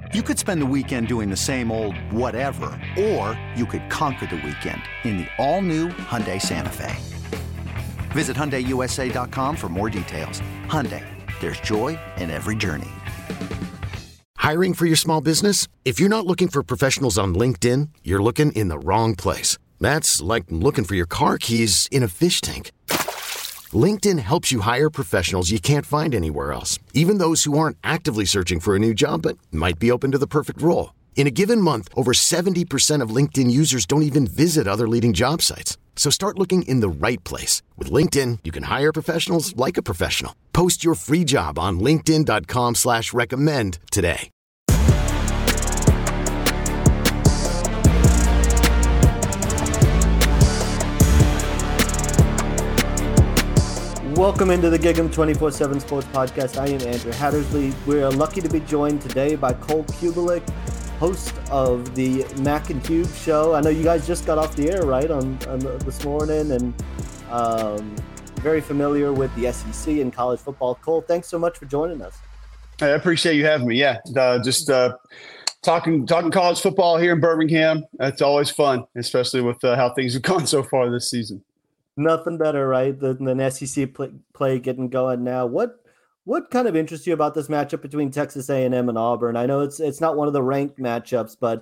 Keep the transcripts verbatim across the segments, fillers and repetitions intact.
You could spend the weekend doing the same old whatever, or you could conquer the weekend in the all-new Hyundai Santa Fe. Visit Hyundai U S A dot com for more details. Hyundai, there's joy in every journey. Hiring for your small business? If you're not looking for professionals on LinkedIn, you're looking in the wrong place. That's like looking for your car keys in a fish tank. LinkedIn helps you hire professionals you can't find anywhere else, even those who aren't actively searching for a new job but might be open to the perfect role. In a given month, over seventy percent of LinkedIn users don't even visit other leading job sites. So start looking in the right place. With LinkedIn, you can hire professionals like a professional. Post your free job on linkedin dot com slash recommend today. Welcome into the Gig 'em twenty-four seven Sports Podcast. I am Andrew Hattersley. We're lucky to be joined today by Cole Cubelic, host of the Mac and Cube show. I know you guys just got off the air, right, on, on this morning, and um, very familiar with the S E C and college football. Cole, thanks so much for joining us. I appreciate you having me. Yeah, uh, just uh, talking talking college football here in Birmingham. It's always fun, especially with uh, how things have gone so far this season. Nothing better, right, than an S E C play, play getting going now. What what kind of interests you about this matchup between Texas A and M and Auburn? I know it's it's not one of the ranked matchups, but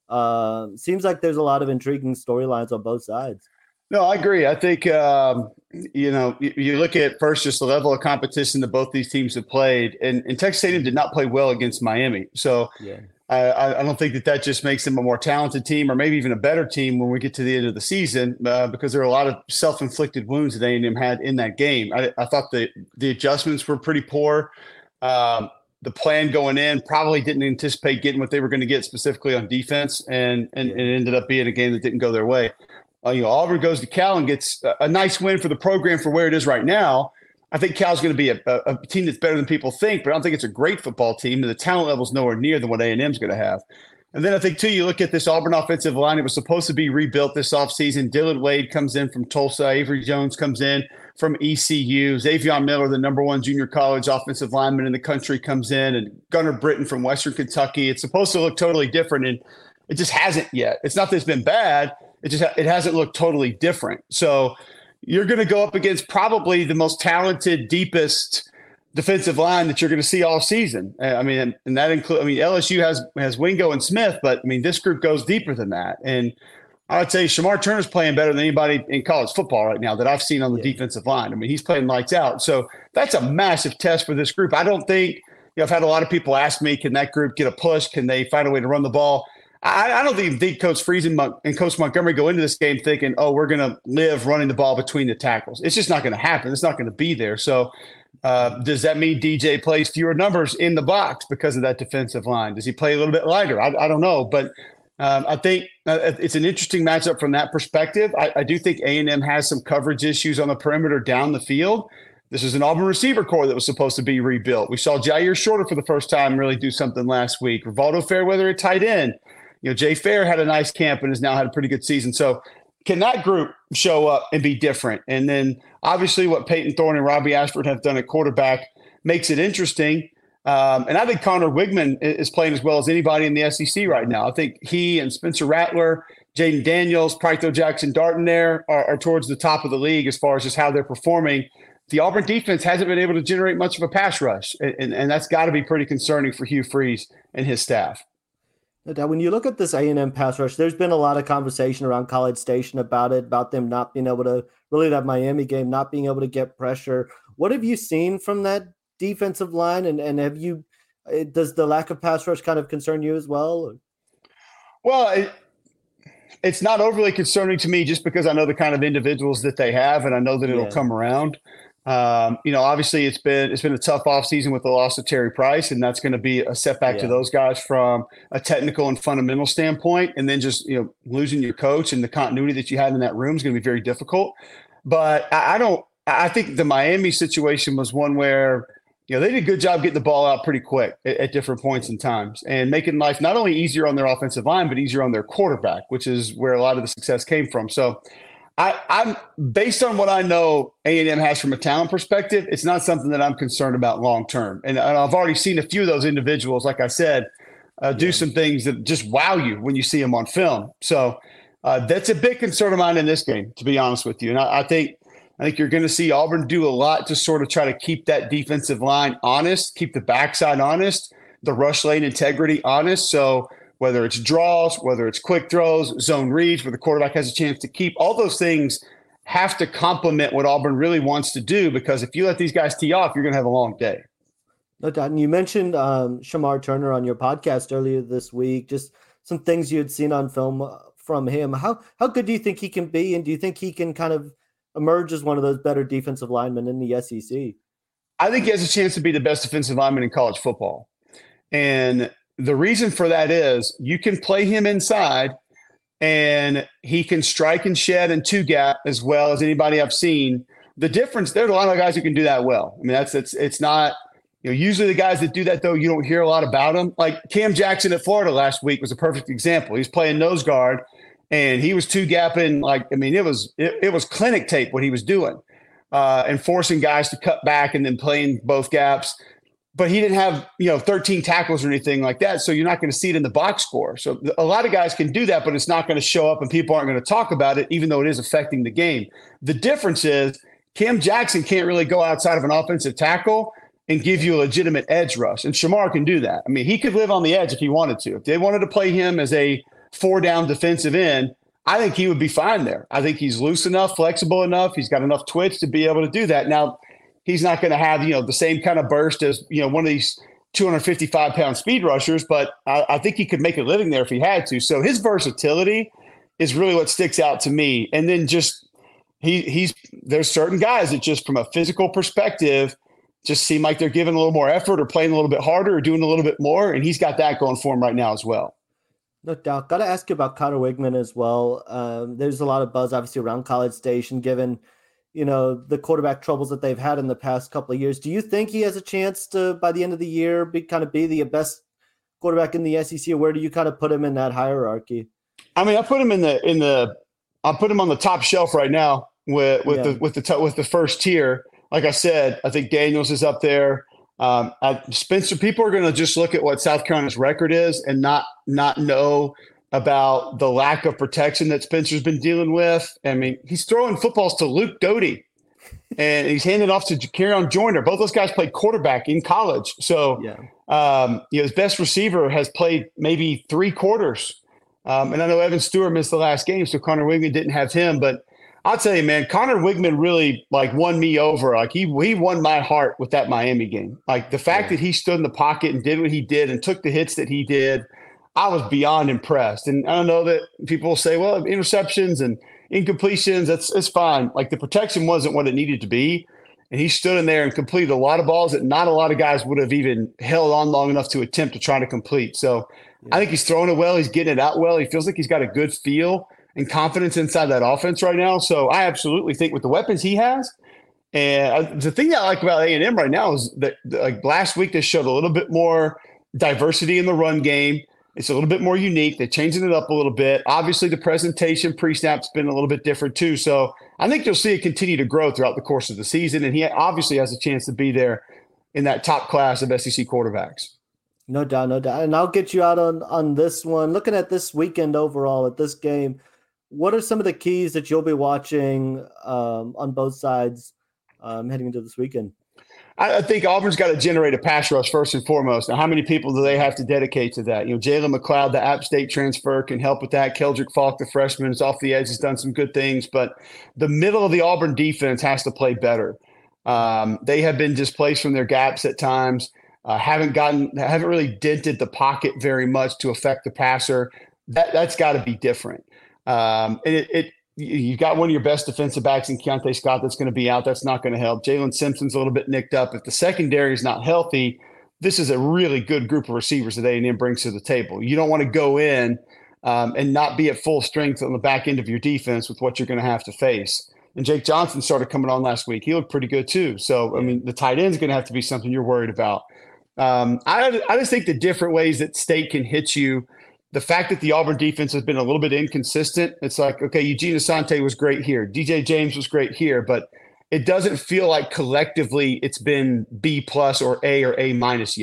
uh, seems like there's a lot of intriguing storylines on both sides. No, I agree. I think, um, you know, you, you look at first just the level of competition that both these teams have played, and, and Texas A and M did not play well against Miami. So yeah. I, I don't think that that just makes them a more talented team or maybe even a better team when we get to the end of the season uh, because there are a lot of self-inflicted wounds that A and M had in that game. I, I thought the, the adjustments were pretty poor. Um, the plan going in probably didn't anticipate getting what they were going to get specifically on defense, and, and, and it ended up being a game that didn't go their way. Uh, you know, Auburn goes to Cal and gets a, a nice win for the program for where it is right now. I think Cal's going to be a, a, a team that's better than people think, but I don't think it's a great football team, and the talent level is nowhere near than what A and M is going to have. And then I think, too, you look at this Auburn offensive line. It was supposed to be rebuilt this offseason. Dylan Wade comes in from Tulsa. Avery Jones comes in from E C U. Xavier Miller, the number one junior college offensive lineman in the country, comes in. And Gunnar Britton from Western Kentucky. It's supposed to look totally different, and it just hasn't yet. It's not that it's been bad. It just it hasn't looked totally different. So you're going to go up against probably the most talented, deepest defensive line that you're going to see all season. I mean, and that includes, I mean, L S U has has Wingo and Smith, but I mean, this group goes deeper than that. And I would say Shamar Turner's playing better than anybody in college football right now that I've seen on the yeah. defensive line. I mean, he's playing lights out. So that's a massive test for this group. I don't think, you know, I've had a lot of people ask me, can that group get a push? Can they find a way to run the ball? I, I don't think, think Coach Friesen and, and Coach Montgomery go into this game thinking, oh, we're going to live running the ball between the tackles. It's just not going to happen. It's not going to be there. So uh, does that mean D J plays fewer numbers in the box because of that defensive line? Does he play a little bit lighter? I, I don't know. But um, I think uh, it's an interesting matchup from that perspective. I, I do think A and M has some coverage issues on the perimeter down the field. This is an Auburn receiver core that was supposed to be rebuilt. We saw Jair Shorter for the first time really do something last week. Rivaldo Fairweather at tight end. You know, Jay Fair had a nice camp and has now had a pretty good season. So can that group show up and be different? And then obviously what Peyton Thorne and Robbie Ashford have done at quarterback makes it interesting. Um, and I think Connor Wigman is playing as well as anybody in the S E C right now. I think he and Spencer Rattler, Jaden Daniels, Prytho Jackson Darton there are, are towards the top of the league as far as just how they're performing. The Auburn defense hasn't been able to generate much of a pass rush, and, and, and that's got to be pretty concerning for Hugh Freeze and his staff. Now, when you look at this A and M pass rush, there's been a lot of conversation around College Station about it, about them not being able to really that Miami game, not being able to get pressure. What have you seen from that defensive line? And, and have you, does the lack of pass rush kind of concern you as well? Well, it, it's not overly concerning to me just because I know the kind of individuals that they have, and I know that it'll yeah. come around. Um, you know, obviously it's been it's been a tough offseason with the loss of Terry Price, and that's going to be a setback yeah. to those guys from a technical and fundamental standpoint. And then just, you know, losing your coach and the continuity that you had in that room is going to be very difficult. But I, I don't I think the Miami situation was one where, you know, they did a good job getting the ball out pretty quick at, at different points in times and making life not only easier on their offensive line, but easier on their quarterback, which is where a lot of the success came from. So I, I'm based on what I know A and M has from a talent perspective, it's not something that I'm concerned about long term. And, and I've already seen a few of those individuals, like I said, uh, do yeah. some things that just wow you when you see him on film. So uh, that's a big concern of mine in this game, to be honest with you. And I, I think I think you're going to see Auburn do a lot to sort of try to keep that defensive line honest, keep the backside honest, the rush lane integrity honest. So whether it's draws, whether it's quick throws, zone reads, where the quarterback has a chance to keep, all those things have to complement what Auburn really wants to do, because if you let these guys tee off, you're going to have a long day. No doubt. And you mentioned um, Shamar Turner on your podcast earlier this week, just some things you had seen on film from him. How how good do you think he can be? And do you think he can kind of emerge as one of those better defensive linemen in the S E C? I think he has a chance to be the best defensive lineman in college football. And the reason for that is you can play him inside and he can strike and shed and two gap as well as anybody I've seen. The difference, there's a lot of guys who can do that well. I mean, that's it's it's not, you know, usually the guys that do that, though, you don't hear a lot about them. Like Cam Jackson at Florida last week was a perfect example. He's playing nose guard and he was two gapping. Like, I mean, it was it, it was clinic tape what he was doing uh, and forcing guys to cut back and then playing both gaps. But he didn't have, you know, thirteen tackles or anything like that. So you're not going to see it in the box score. So a lot of guys can do that, but it's not going to show up and people aren't going to talk about it, even though it is affecting the game. The difference is Cam Jackson can't really go outside of an offensive tackle and give you a legitimate edge rush. And Shamar can do that. I mean, he could live on the edge if he wanted to. If they wanted to play him as a four down defensive end, I think he would be fine there. I think he's loose enough, flexible enough. He's got enough twitch to be able to do that. Now, he's not going to have, you know, the same kind of burst as, you know, one of these two hundred fifty-five pound speed rushers, but I, I think he could make a living there if he had to. So his versatility is really what sticks out to me. And then just he he's there's certain guys that just from a physical perspective just seem like they're giving a little more effort or playing a little bit harder or doing a little bit more. And he's got that going for him right now as well. No doubt. Got to ask you about Conner Weigman as well. Um, there's a lot of buzz, obviously, around College Station, given you know, the quarterback troubles that they've had in the past couple of years. Do you think he has a chance to, by the end of the year, be kind of be the best quarterback in the S E C, or where do you kind of put him in that hierarchy? I mean, I put him in the, in the, I put him on the top shelf right now with, with yeah. the, with the, with the first tier. Like I said, I think Daniels is up there. Um, I, Spencer, people are going to just look at what South Carolina's record is and not, not know about the lack of protection that Spencer's been dealing with. I mean, he's throwing footballs to Luke Doty and he's handing off to Kerryon Joyner. Both those guys played quarterback in college. So, yeah. um, you know, his best receiver has played maybe three quarters. Um, and I know Evan Stewart missed the last game, so Conner Weigman didn't have him. But I'll tell you, man, Conner Weigman really like won me over. Like he he won my heart with that Miami game. Like the fact yeah. that he stood in the pocket and did what he did and took the hits that he did, I was beyond impressed. And I don't know that people will say, well, interceptions and incompletions, that's it's fine. Like the protection wasn't what it needed to be. And he stood in there and completed a lot of balls that not a lot of guys would have even held on long enough to attempt to try to complete. So yeah. I think he's throwing it well. He's getting it out well. He feels like he's got a good feel and confidence inside that offense right now. So I absolutely think with the weapons he has, and the thing that I like about A and M right now is that like last week they showed a little bit more diversity in the run game. It's a little bit more unique. They're changing it up a little bit. Obviously, the presentation pre-snap's been a little bit different too. So I think you'll see it continue to grow throughout the course of the season. And he obviously has a chance to be there in that top class of S E C quarterbacks. No doubt, no doubt. And I'll get you out on, on this one. Looking at this weekend overall at this game, what are some of the keys that you'll be watching um, on both sides um, heading into this weekend? I think Auburn's got to generate a pass rush first and foremost. Now, how many people do they have to dedicate to that? You know, Jalen McLeod, the App State transfer, can help with that. Keldrick Falk, the freshman, is off the edge, has done some good things. But the middle of the Auburn defense has to play better. Um, they have been displaced from their gaps at times, uh, haven't gotten, haven't really dented the pocket very much to affect the passer. That, that's got to be different. Um, and it, it You've got one of your best defensive backs in Keontae Scott that's going to be out. That's not going to help. Jalen Simpson's a little bit nicked up. If the secondary is not healthy, this is a really good group of receivers that A and M brings to the table. You don't want to go in um, and not be at full strength on the back end of your defense with what you're going to have to face. And Jake Johnson started coming on last week. He looked pretty good too. So, I mean, the tight end is going to have to be something you're worried about. Um, I, I just think the different ways that State can hit you, the fact that the Auburn defense has been a little bit inconsistent, it's like, okay, Eugene Asante was great here. D J James was great here, but it doesn't feel like collectively it's been B plus or A or A minus yet.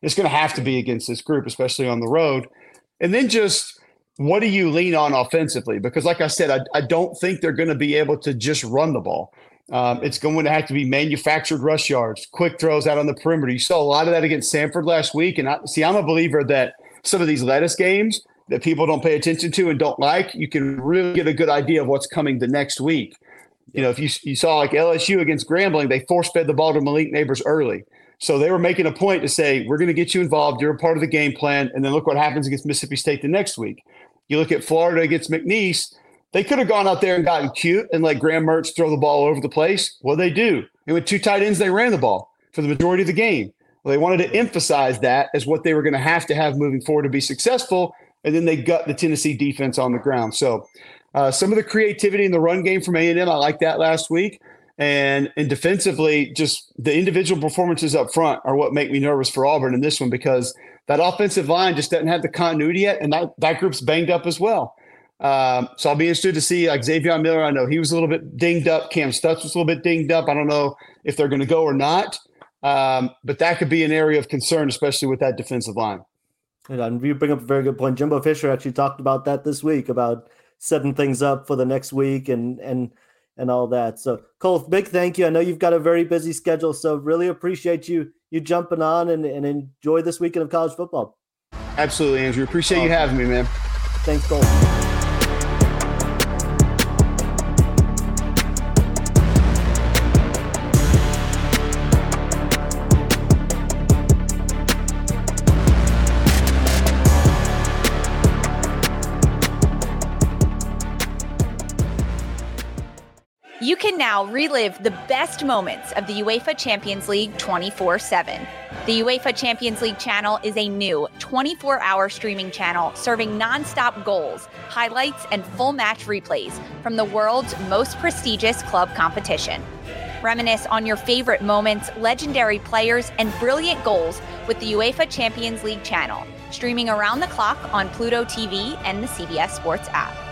it's going to have to be against this group, especially on the road. And then just what do you lean on offensively? Because like I said, I, I don't think they're going to be able to just run the ball. Um, it's going to have to be manufactured rush yards, quick throws out on the perimeter. You saw a lot of that against Samford last week. And I see, I'm a believer that some of these lettuce games that people don't pay attention to and don't like, you can really get a good idea of what's coming the next week. You know, if you you saw like L S U against Grambling, they force-fed the ball to Malik Neighbors early. So they were making a point to say, we're going to get you involved. You're a part of the game plan. And then look what happens against Mississippi State the next week. You look at Florida against McNeese. They could have gone out there and gotten cute and let Graham Mertz throw the ball all over the place. Well, they do. And with two tight ends, they ran the ball for the majority of the game. Well, they wanted to emphasize that as what they were going to have to have moving forward to be successful. And then they gut the Tennessee defense on the ground. So uh, some of the creativity in the run game from A and M, I like that last week. And, and defensively, just the individual performances up front are what make me nervous for Auburn in this one, because that offensive line just doesn't have the continuity yet. And that, that group's banged up as well. Um, so I'll be interested to see like Xavier Miller. I know he was a little bit dinged up. Cam Stutz was a little bit dinged up. I don't know if they're going to go or not. Um, but that could be an area of concern, especially with that defensive line. And you bring up a very good point. Jimbo Fisher actually talked about that this week, about setting things up for the next week and and and all that. So Cole, big thank you. I know you've got a very busy schedule, so really appreciate you you jumping on and, and enjoy this weekend of college football. Absolutely, Andrew. Appreciate awesome. you having me, man. Thanks, Cole. You can now relive the best moments of the UEFA Champions League twenty-four seven. The UEFA Champions League channel is a new twenty-four hour streaming channel serving nonstop goals, highlights, and full match replays from the world's most prestigious club competition. Reminisce on your favorite moments, legendary players, and brilliant goals with the UEFA Champions League channel, streaming around the clock on Pluto T V and the C B S Sports app.